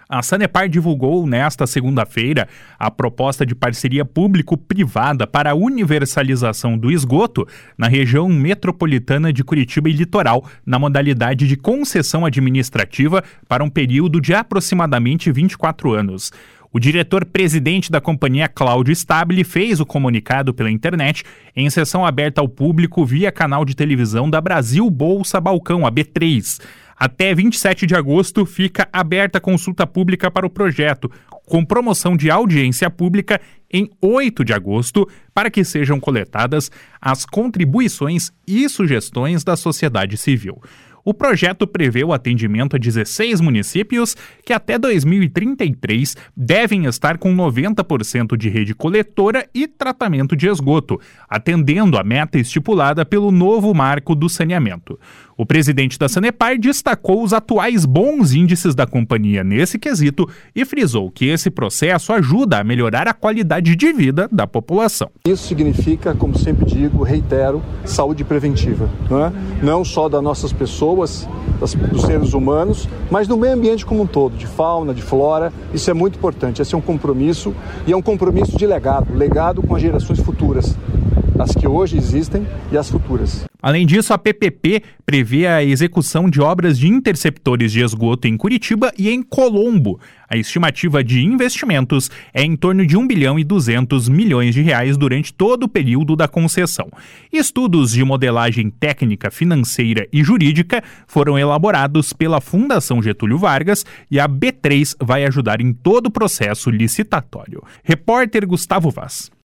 A Sanepar divulgou nesta segunda-feira a proposta de parceria público-privada para a universalização do esgoto na região metropolitana de Curitiba e Litoral, na modalidade de concessão administrativa para um período de aproximadamente 24 anos. O diretor-presidente da companhia, Cláudio Stabile, fez o comunicado pela internet em sessão aberta ao público via canal de televisão da Brasil Bolsa Balcão, a B3. Até 27 de agosto fica aberta a consulta pública para o projeto, com promoção de audiência pública em 8 de agosto, para que sejam coletadas as contribuições e sugestões da sociedade civil. O projeto prevê o atendimento a 16 municípios que até 2033 devem estar com 90% de rede coletora e tratamento de esgoto, atendendo a meta estipulada pelo novo marco do saneamento. O presidente da Sanepar destacou os atuais bons índices da companhia nesse quesito e frisou que esse processo ajuda a melhorar a qualidade de vida da população. Isso significa, como sempre digo, reitero, saúde preventiva, não só das nossas pessoas, dos seres humanos, mas do meio ambiente como um todo, de fauna, de flora. Isso é muito importante, esse é um compromisso e é um compromisso de legado com as gerações futuras, as que hoje existem e as futuras. Além disso, a PPP prevê a execução de obras de interceptores de esgoto em Curitiba e em Colombo. A estimativa de investimentos é em torno de R$ 1,2 bilhão durante todo o período da concessão. Estudos de modelagem técnica, financeira e jurídica foram elaborados pela Fundação Getúlio Vargas e a B3 vai ajudar em todo o processo licitatório. Repórter Gustavo Vaz.